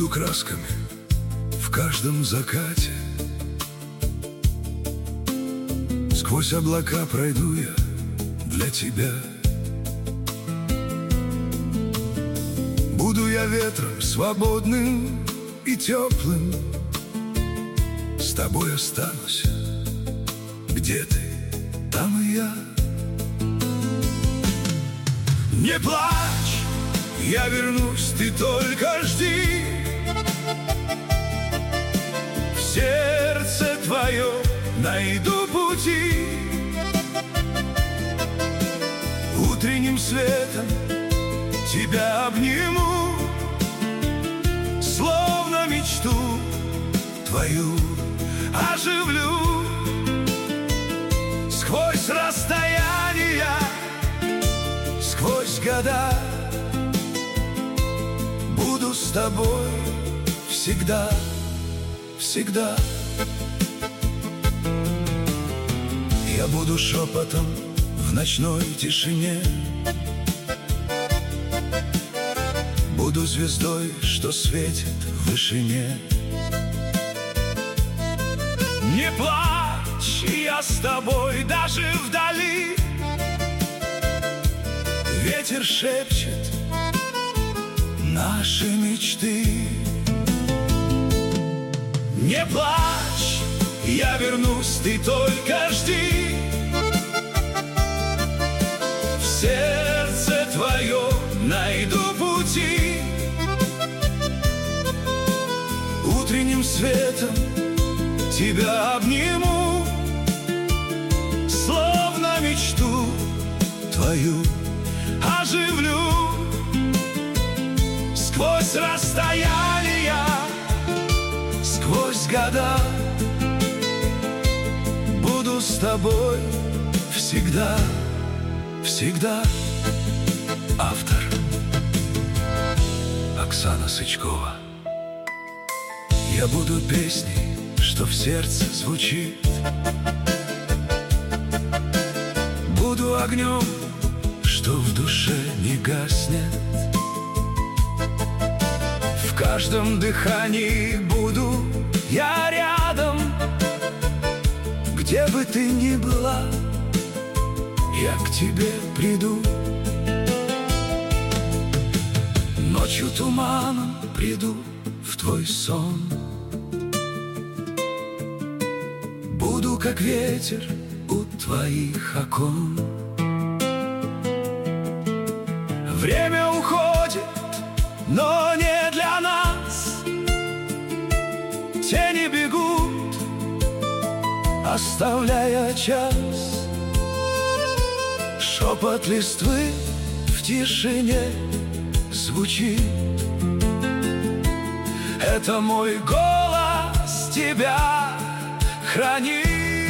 красками в каждом закате. Сквозь облака пройду я для тебя. Буду я ветром свободным и теплым, с тобой останусь. Где ты, там и я. Не плачь, я вернусь, ты только жди. В сердце твое найду пути. Утренним светом тебя обниму, словно мечту твою оживлю. Сквозь расстояния, сквозь года буду с тобой всегда, всегда. Я буду шепотом в ночной тишине, буду звездой, что светит в вышине. Не плачь, я с тобой даже вдали. Ветер шепчет наши мечты. Не плачь, я вернусь, ты только жди. В сердце твое найду пути. Утренним светом тебя обниму, словно мечту твою оживлю. Сквозь расстояния, сквозь года буду с тобой всегда, всегда. Автор Оксана Сычкова. Я буду песней, что в сердце звучит, буду огнем, что в душе не гаснет. В каждом дыхании буду я рядом. Где бы ты ни была, я к тебе приду. Ночью туманом приду в твой сон. Буду как ветер у твоих окон. Время уходит, но не для нас. Тени бегут, оставляя час. Шепот листвы в тишине звучит. Это мой голос тебя хранит.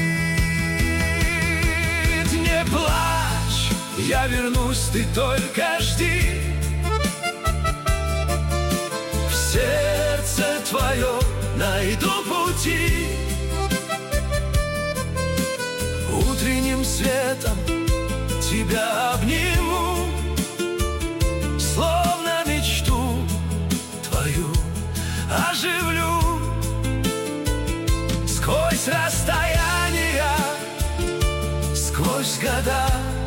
Не плачь, я вернусь, ты только жди. В сердце твое найду пути. Утренним светом тебя обниму, словно мечту твою оживлю. Сквозь расстояния, сквозь года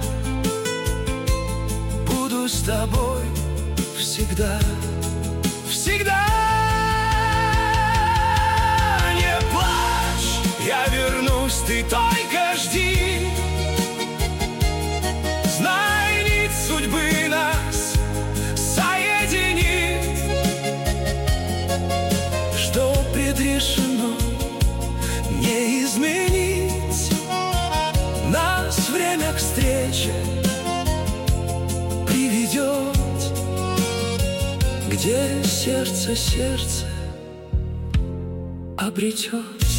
буду с тобой всегда, всегда. Не плачь, я вернусь, ты только жди. Знай, нить судьбы нас соединит. Что предрешено не изменить. Нас время к встрече приведет, где сердце сердце обретет.